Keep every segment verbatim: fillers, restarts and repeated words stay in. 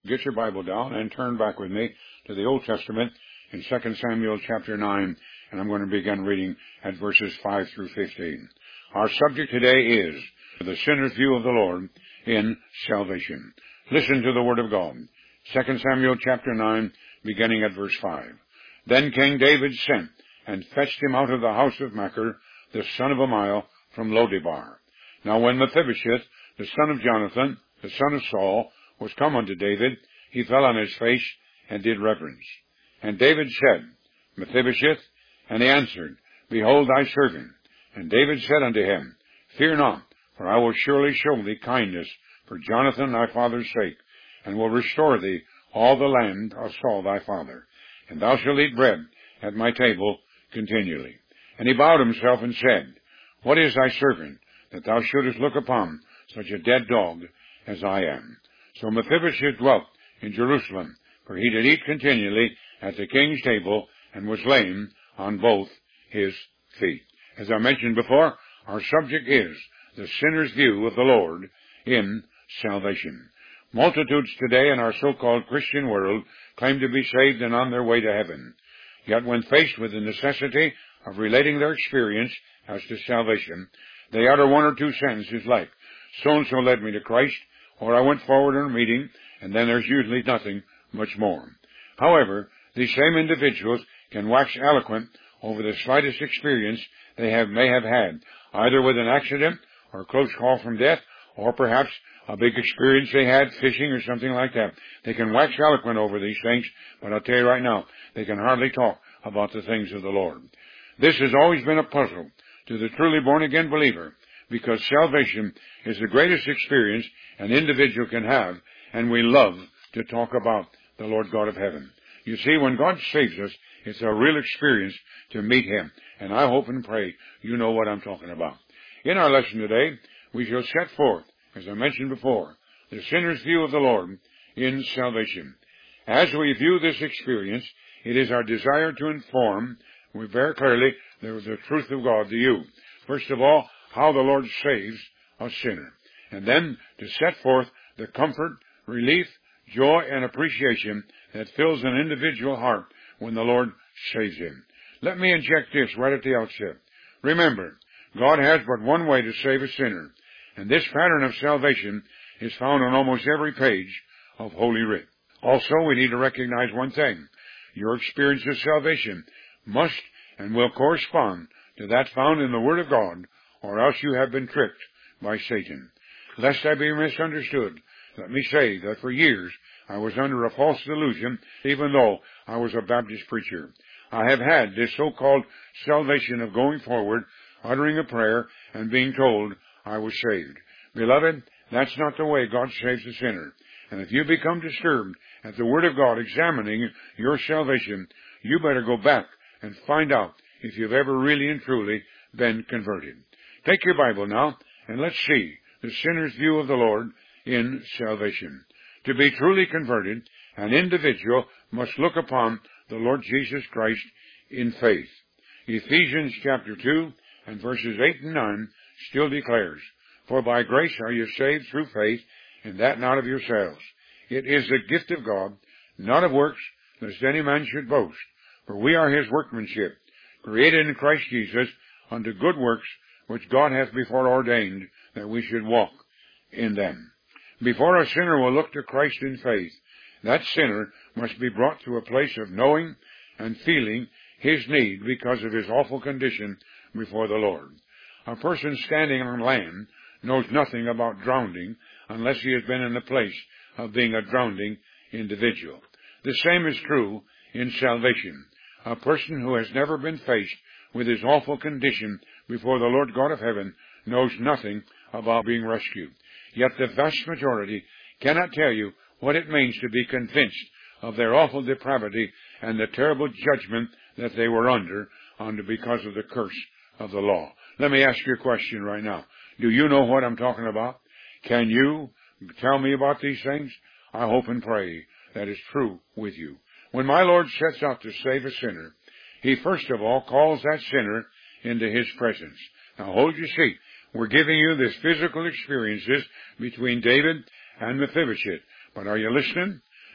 Get your Bible down and turn back with me to the Old Testament in Second Samuel chapter nine, and I'm going to begin reading at verses five through fifteen. Our subject today is the sinner's view of the Lord in salvation. Listen to the Word of God. Second Samuel chapter nine, beginning at verse five. Then King David sent and fetched him out of the house of Machir, the son of Amiel, from Lodebar. Now when Mephibosheth, the son of Jonathan, the son of Saul, was come unto David, he fell on his face and did reverence. And David said, Mephibosheth? And he answered, Behold thy servant. And David said unto him, Fear not, for I will surely show thee kindness for Jonathan thy father's sake, and will restore thee all the land of Saul thy father. And thou shalt eat bread at my table continually. And he bowed himself and said, What is thy servant, that thou shouldest look upon such a dead dog as I am? So Mephibosheth dwelt in Jerusalem, for he did eat continually at the king's table, and was lame on both his feet. As I mentioned before, our subject is the sinner's view of the Lord in salvation. Multitudes today in our so-called Christian world claim to be saved and on their way to heaven. Yet when faced with the necessity of relating their experience as to salvation, they utter one or two sentences like, so-and-so led me to Christ, or I went forward in a meeting, and then there's usually nothing much more. However, these same individuals can wax eloquent over the slightest experience they have may have had, either with an accident or a close call from death, or perhaps a big experience they had fishing or something like that. They can wax eloquent over these things, but I'll tell you right now, they can hardly talk about the things of the Lord. This has always been a puzzle to the truly born-again believer, because salvation is the greatest experience an individual can have, and we love to talk about the Lord God of heaven. You see, when God saves us, it's a real experience to meet Him, and I hope and pray you know what I'm talking about. In our lesson today, we shall set forth, as I mentioned before, the sinner's view of the Lord in salvation. As we view this experience, it is our desire to inform very clearly the, the truth of God to you. First of all, how the Lord saves a sinner, and then to set forth the comfort, relief, joy, and appreciation that fills an individual heart when the Lord saves him. Let me inject this right at the outset. Remember, God has but one way to save a sinner, and this pattern of salvation is found on almost every page of Holy Writ. Also, we need to recognize one thing. Your experience of salvation must and will correspond to that found in the Word of God, or else you have been tricked by Satan. Lest I be misunderstood, let me say that for years I was under a false delusion, even though I was a Baptist preacher. I have had this so-called salvation of going forward, uttering a prayer, and being told I was saved. Beloved, that's not the way God saves a sinner. And if you become disturbed at the Word of God examining your salvation, you better go back and find out if you've ever really and truly been converted. Take your Bible now, and let's see the sinner's view of the Lord in salvation. To be truly converted, an individual must look upon the Lord Jesus Christ in faith. Ephesians chapter two and verses eight and nine still declares, For by grace are you saved through faith, and that not of yourselves. It is the gift of God, not of works, lest any man should boast. For we are His workmanship, created in Christ Jesus unto good works, which God hath before ordained that we should walk in them. Before a sinner will look to Christ in faith, that sinner must be brought to a place of knowing and feeling his need because of his awful condition before the Lord. A person standing on land knows nothing about drowning unless he has been in the place of being a drowning individual. The same is true in salvation. A person who has never been faced with his awful condition before the Lord God of heaven knows nothing about being rescued. Yet the vast majority cannot tell you what it means to be convinced of their awful depravity and the terrible judgment that they were under, under because of the curse of the law. Let me ask you a question right now. Do you know what I'm talking about? Can you tell me about these things? I hope and pray that is true with you. When my Lord sets out to save a sinner, He first of all calls that sinner into His presence. Now hold your seat. We're giving you this physical experiences between David and Mephibosheth. But are you listening?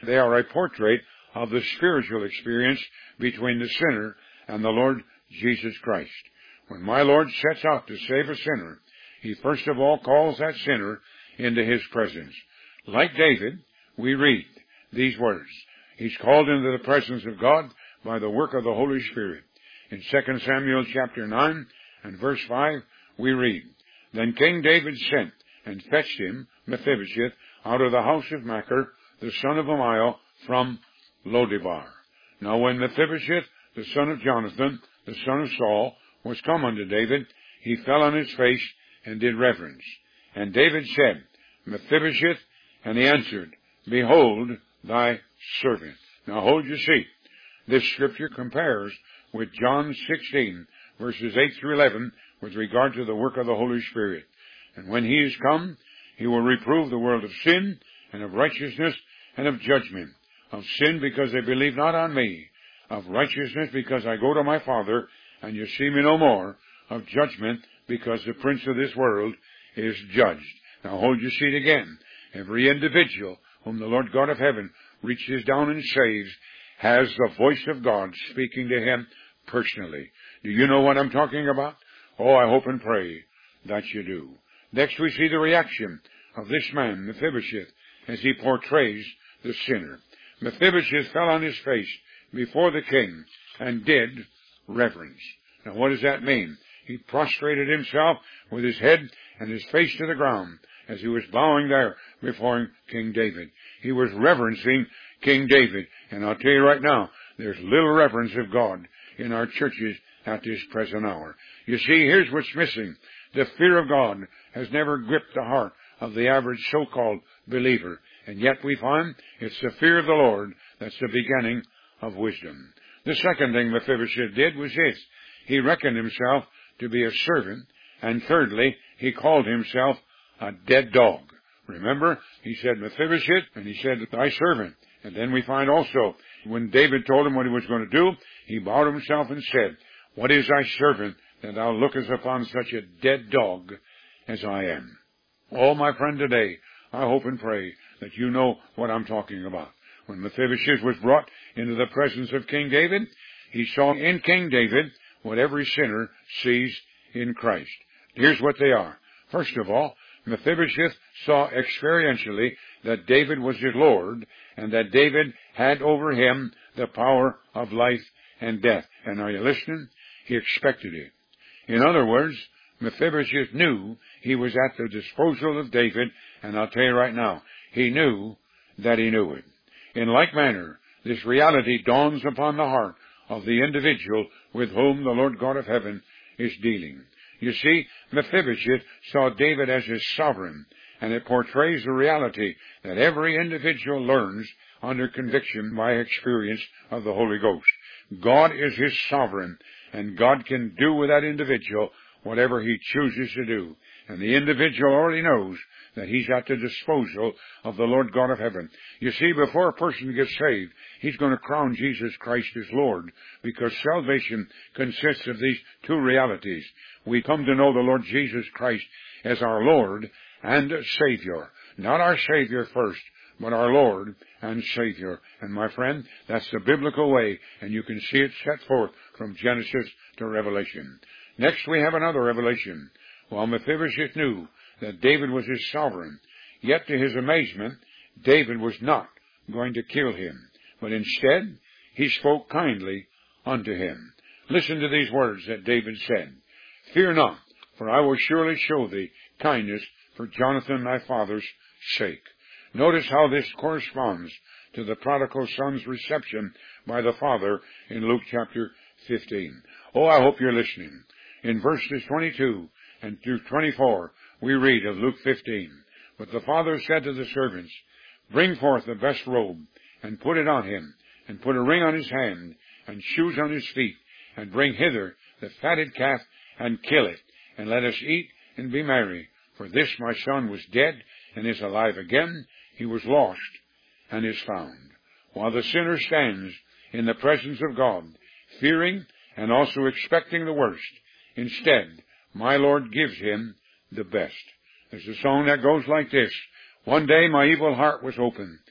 They are a portrait of the spiritual experience between the sinner and the Lord Jesus Christ. When my Lord sets out to save a sinner, He first of all calls that sinner into His presence. Like David, we read these words. He's called into the presence of God by the work of the Holy Spirit. In Second Samuel chapter nine and verse five, we read, Then King David sent and fetched him, Mephibosheth, out of the house of Machir, the son of Amiel, from Lodebar. Now when Mephibosheth, the son of Jonathan, the son of Saul, was come unto David, he fell on his face and did reverence. And David said, Mephibosheth, and he answered, Behold thy servant. Now hold your seat. This scripture compares with John sixteen, verses eight through eleven, with regard to the work of the Holy Spirit. And when He is come, He will reprove the world of sin, and of righteousness, and of judgment. Of sin, because they believe not on me. Of righteousness, because I go to my Father, and you see me no more. Of judgment, because the prince of this world is judged. Now hold your seat again. Every individual whom the Lord God of heaven reaches down and saves has the voice of God speaking to him personally. Do you know what I'm talking about? Oh, I hope and pray that you do. Next we see the reaction of this man, Mephibosheth, as he portrays the sinner. Mephibosheth fell on his face before the king and did reverence. Now what does that mean? He prostrated himself with his head and his face to the ground as he was bowing there before King David. He was reverencing King David. And I'll tell you right now, there's little reverence of God in our churches at this present hour. You see, here's what's missing. The fear of God has never gripped the heart of the average so-called believer. And yet we find it's the fear of the Lord that's the beginning of wisdom. The second thing Mephibosheth did was this. He reckoned himself to be a servant. And thirdly, he called himself a dead dog. Remember, he said Mephibosheth, and he said thy servant. And then we find also, when David told him what he was going to do, he bowed himself and said, What is thy servant, that thou lookest upon such a dead dog as I am? Oh, my friend, today, I hope and pray that you know what I'm talking about. When Mephibosheth was brought into the presence of King David, he saw in King David what every sinner sees in Christ. Here's what they are. First of all, Mephibosheth saw experientially that David was his Lord, and that David had over him the power of life and death. And are you listening? He expected it. In other words, Mephibosheth knew he was at the disposal of David, and I'll tell you right now, he knew that he knew it. In like manner, this reality dawns upon the heart of the individual with whom the Lord God of heaven is dealing. You see, Mephibosheth saw David as his sovereign, and it portrays the reality that every individual learns under conviction by experience of the Holy Ghost. God is his sovereign, and God can do with that individual whatever he chooses to do. And the individual already knows that he's at the disposal of the Lord God of heaven. You see, before a person gets saved, he's going to crown Jesus Christ as Lord, because salvation consists of these two realities. We come to know the Lord Jesus Christ as our Lord and Savior. Not our Savior first, but our Lord and Savior. And my friend, that's the biblical way, and you can see it set forth from Genesis to Revelation. Next we have another revelation. While Mephibosheth knew that David was his sovereign, yet to his amazement, David was not going to kill him, but instead he spoke kindly unto him. Listen to these words that David said. Fear not, for I will surely show thee kindness for Jonathan thy father's sake. Notice how this corresponds to the prodigal son's reception by the father in Luke chapter fifteen. Oh, I hope you're listening. In verses twenty-two and through twenty-four, we read of Luke fifteen. But the father said to the servants, Bring forth the best robe, and put it on him, and put a ring on his hand, and shoes on his feet, and bring hither the fatted calf, and kill it, and let us eat and be merry. For this my son was dead, and is alive again. He was lost, and is found. While the sinner stands in the presence of God, fearing and also expecting the worst, instead, my Lord gives him the best. There's a song that goes like this. One day my evil heart was open,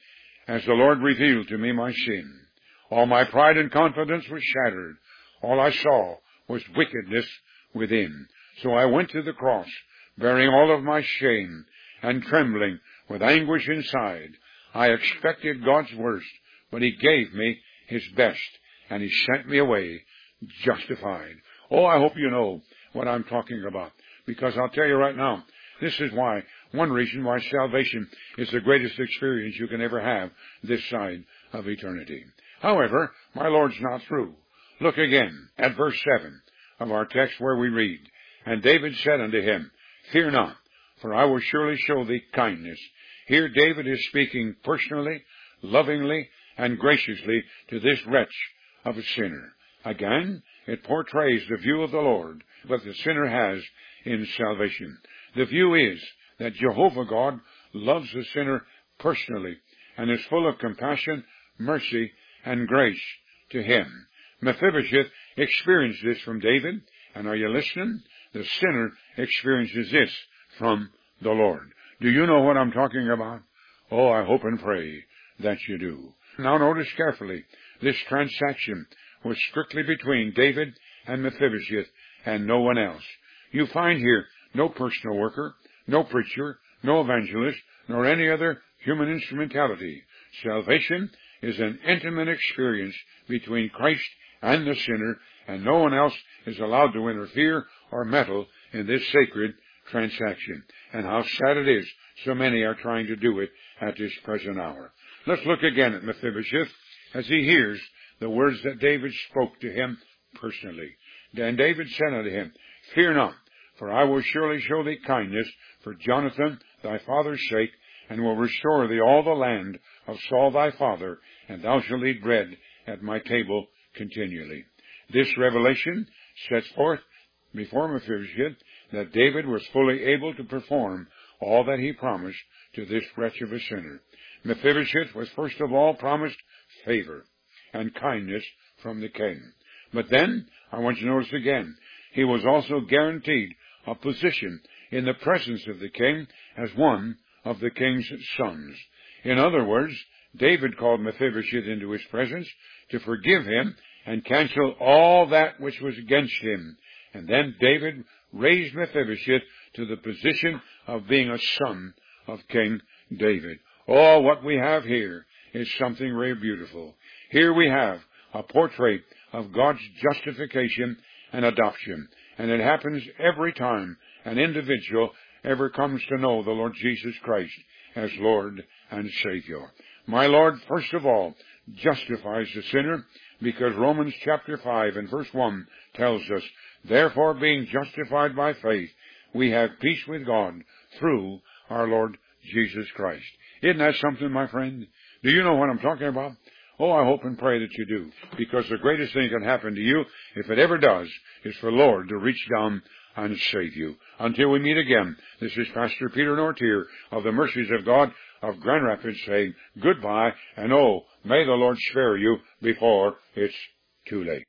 as the Lord revealed to me my sin. All my pride and confidence was shattered. All I saw was wickedness within. So I went to the cross, bearing all of my shame, and trembling with anguish inside. I expected God's worst, but He gave me His best, and He sent me away justified. Oh, I hope you know what I'm talking about, because I'll tell you right now, this is why, one reason why salvation is the greatest experience you can ever have this side of eternity. However, my Lord's not through. Look again at verse seven of our text where we read, And David said unto him, Fear not, for I will surely show thee kindness. Here David is speaking personally, lovingly, and graciously to this wretch of a sinner. Again, it portrays the view of the Lord, what the sinner has in salvation. The view is that Jehovah God loves the sinner personally and is full of compassion, mercy, and grace to him. Mephibosheth experienced this from David, and are you listening? The sinner experiences this from the Lord. Do you know what I'm talking about? Oh, I hope and pray that you do. Now notice carefully, this transaction was strictly between David and Mephibosheth and no one else. You find here no personal worker, no preacher, no evangelist, nor any other human instrumentality. Salvation is an intimate experience between Christ and the sinner, and no one else is allowed to interfere or meddle in this sacred transaction. And how sad it is so many are trying to do it at this present hour. Let's look again at Mephibosheth as he hears the words that David spoke to him personally. Then David said unto him, Fear not, for I will surely show thee kindness for Jonathan thy father's sake, and will restore thee all the land of Saul thy father, and thou shalt eat bread at my table continually. This revelation sets forth before Mephibosheth that David was fully able to perform all that he promised to this wretch of a sinner. Mephibosheth was first of all promised favor and kindness from the king. But then, I want you to notice again, he was also guaranteed a position in the presence of the king as one of the king's sons. In other words, David called Mephibosheth into his presence to forgive him and cancel all that which was against him. And then David raised Mephibosheth to the position of being a son of King David. Oh, what we have here is something very beautiful. Here we have a portrait of God's justification and adoption. And it happens every time an individual ever comes to know the Lord Jesus Christ as Lord and Savior. My Lord, first of all, justifies the sinner, because Romans chapter five and verse one tells us, Therefore, being justified by faith, we have peace with God through our Lord Jesus Christ. Isn't that something, my friend? Do you know what I'm talking about? Oh, I hope and pray that you do, because the greatest thing that can happen to you, if it ever does, is for the Lord to reach down and save you. Until we meet again, this is Pastor Peter Nortier of the Mercies of God of Grand Rapids saying goodbye, and oh, may the Lord spare you before it's too late.